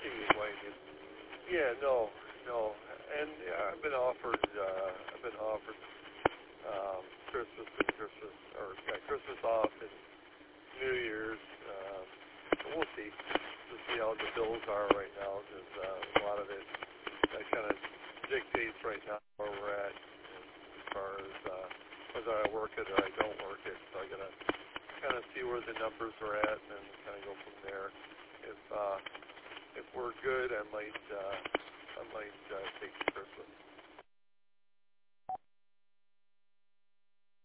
Yeah, no, and I've been offered Christmas off and New Year's. We'll see. We'll see how the bills are right now, because a lot of it kind of dictates right now where we're at as far as whether I work it or I don't work it. So I gotta kind of see where the numbers are at and then kind of go from there. If we're good, I might take Christmas.